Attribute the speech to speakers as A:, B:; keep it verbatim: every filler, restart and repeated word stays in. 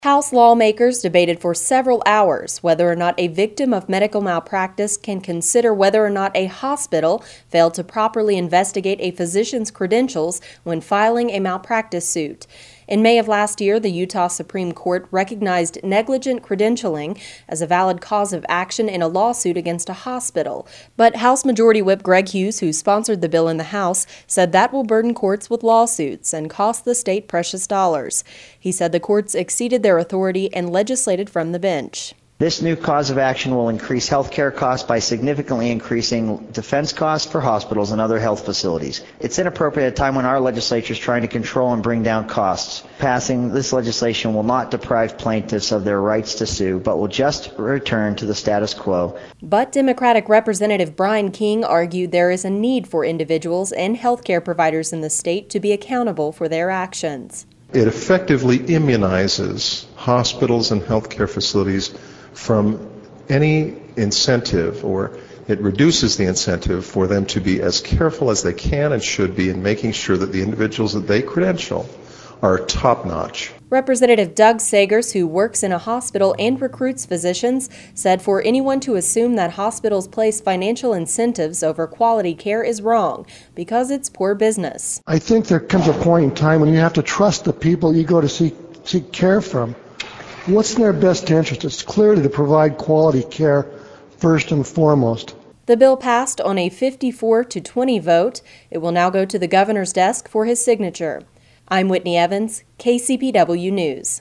A: House lawmakers debated for several hours whether or not a victim of medical malpractice can consider whether or not a hospital failed to properly investigate a physician's credentials when filing a malpractice suit. In May of last year, the Utah Supreme Court recognized negligent credentialing as a valid cause of action in a lawsuit against a hospital. But House Majority Whip Greg Hughes, who sponsored the bill in the House, said that will burden courts with lawsuits and cost the state precious dollars. He said the courts exceeded their authority and legislated from the bench.
B: This new cause of action will increase health care costs by significantly increasing defense costs for hospitals and other health facilities. It's inappropriate at a time when our legislature is trying to control and bring down costs. Passing this legislation will not deprive plaintiffs of their rights to sue, but will just return to the status quo.
A: But Democratic Representative Brian King argued there is a need for individuals and health care providers in the state to be accountable for their actions.
C: It effectively immunizes hospitals and healthcare facilities from any incentive, or it reduces the incentive for them to be as careful as they can and should be in making sure that the individuals that they credential are top-notch.
A: Representative Doug Sagers, who works in a hospital and recruits physicians, said for anyone to assume that hospitals place financial incentives over quality care is wrong because it's poor business.
D: I think there comes a point in time when you have to trust the people you go to seek, seek care from. What's in their best interest? It's clearly to provide quality care first and foremost.
A: The bill passed on a fifty-four to twenty vote. It will now go to the governor's desk for his signature. I'm Whitney Evans, K C P W News.